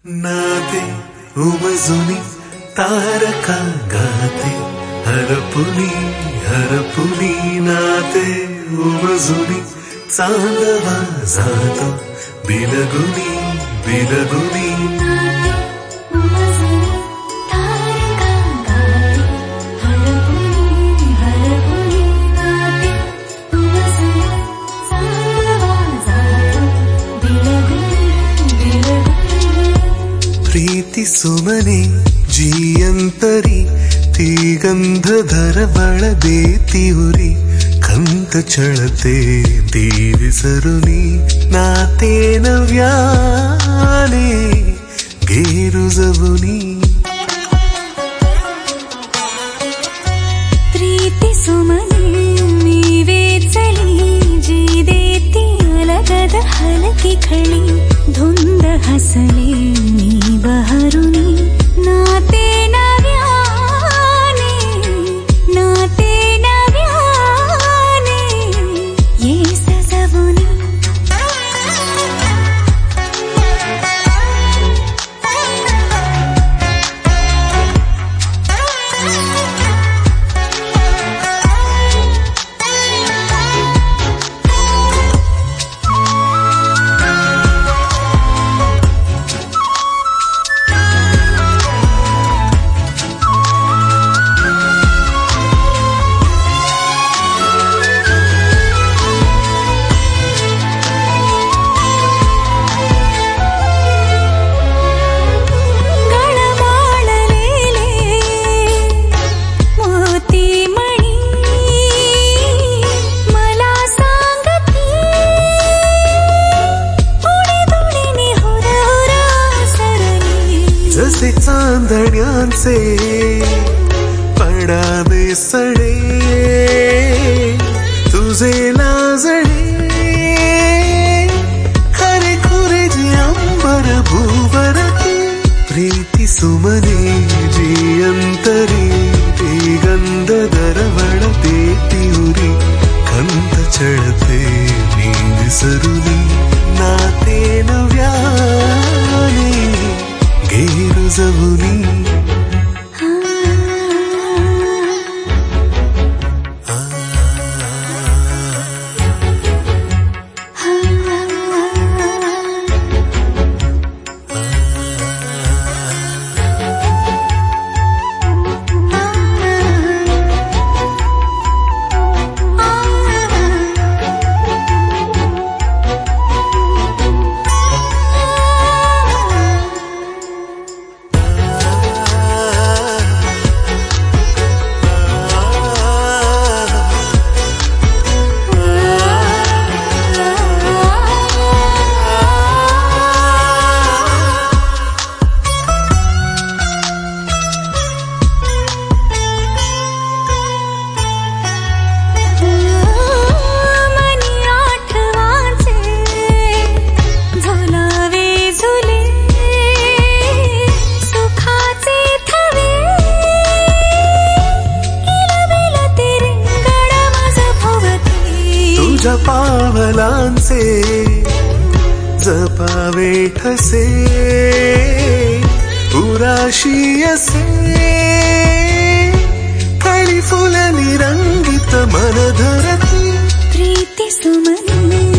नाते उमजुनी तारका गाते हरपुनी नाते उमजुनी चांदवा जातो बिलगुनी बिलगुनी प्रीति सुमने जीयंतरी तीगंधधर बळदेती उरी ಕಂತ ಚಳತೆ ದೀವಿಸರುನಿ ನಾತೆ ನವ್ಯಾನೆ ಗೇರುಜವುನಿ ಪ್ರೀತಿ ಸುಮನೆ ನೀವೇ ಚಲಿ ಜೀದೇತಿ ಅಲಗದ ಹಲಕಿ ಖಳಿ ಧುಂದ ಹಸಲೆ ನೀ ಬಹರುನಿ ನಾತೆ ನವ್ಯಾನೆ ನಾತೆ जसे चांदण्यांचे पडावे सडे तुझे लाजळे खरे खुरे जी अंबर भूवरती प्रीति सुमने जी अंतरी ती गंध दरवळ देती उरी कंत चढते मी विसरुनी नाते नव्याने गैरुजवुनी पावलांचे जपावे ठसे पुराशी असे कळी फुलनी रंगीत मन धरती प्रीति सुमने